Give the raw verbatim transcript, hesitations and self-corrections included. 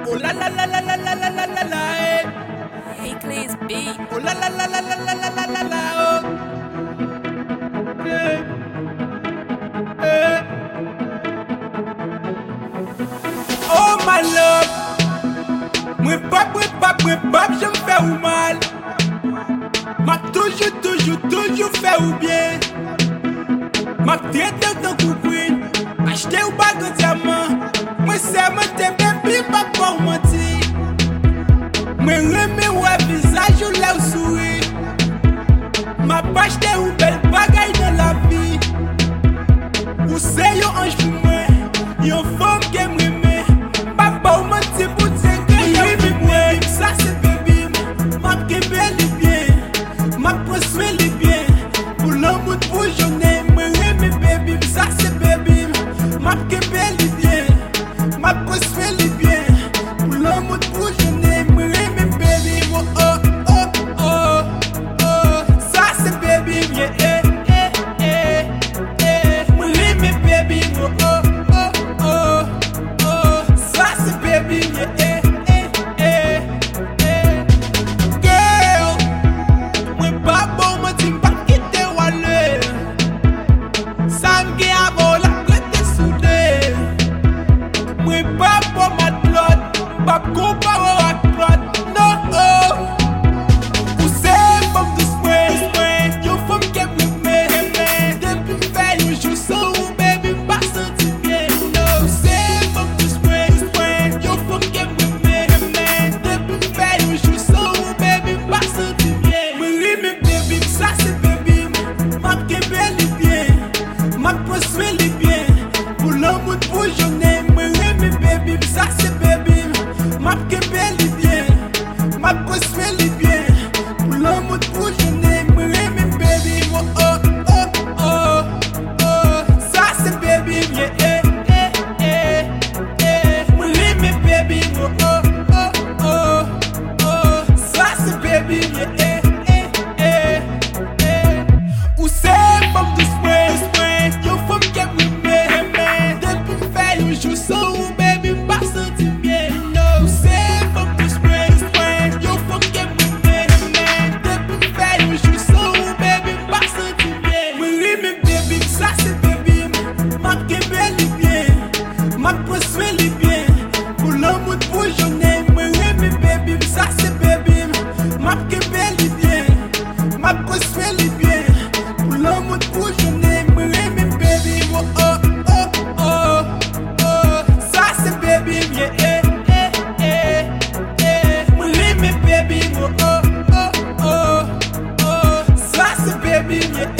Oh la la la la la la la la la la eh. Hey, please beat. Oh la la la la la la la la la la oh. Eh. Eh. Oh my love, moi pas, moi pas, moi pas, je me fais ou mal. M'a toujours, toujours, toujours fait ou bien. M'a traité de coucouine, acheté ou pas de diamant. Moi c'est mon te baby, pas pour mentir. Moi remets ou visage ou l'air sourire. M'a pas acheté ou belle bagaille dans la vie. Ou c'est yon ange pour moi, yon femme qui me met. Pas pour mentir pour dire que yon me moi. Ça c'est baby, m'a que belle et bien. M'a construit les bien. Pour l'amour pour journée, moi remets baby. Ça c'est baby, m'a que belle et bien. M'a construit les bien. Pour l'amour pour journée, moi remets baby. Oh oh oh oh oh. Ça c'est baby, yeah eh eh eh eh. Moi remets baby. Oh oh oh oh oh. Ça c'est baby, yeah eh eh eh eh. Girl, moi pas bon, moi dis pas quitter Wale. Ça me guette avant la clé soudé. Moi pas bon ma plot, pas comparé à plot. Non oh. Ou c'est femme doucement, yo femme qui me met. Depuis me fait un jour sans ou baby pas senti bien. Ou c'est femme doucement, yo femme qui me met. Depuis me fait un jour sans ou baby pas senti bien. Me rime baby, ça c'est baby. M'a que belle et bien, m'a construit les bien. Pour l'amour pour journée, me rime baby, ça c'est baby. M'a que belle et bien, m'a construit les bien. Pour l'amour pour journée, me rime baby. Oh oh oh oh oh. Ça c'est baby, yeah eh eh eh eh. Me rime baby. Oh oh oh oh oh. Ça c'est baby, yeah eh eh eh eh. Ou c'est femme doucement, yo femme qui me met. Depuis me fait un jour sans ou baby pas senti bien. Ou c'est femme doucement, yo femme qui me met. Depuis me fait un jour sans ou baby pas senti bien. Me rime baby, ça c'est baby. M'a que belle et bien, m'a construit les bien. Pour l'amour pour journée, me rime baby, ça c'est baby. M'a que belle et bien, m'a construit les bien. Pour l'amour pour journée, me rime baby. Oh oh oh oh oh. Ça c'est baby, yeah eh eh eh eh. Me rime baby. Oh oh oh oh oh. Ça c'est baby, yeah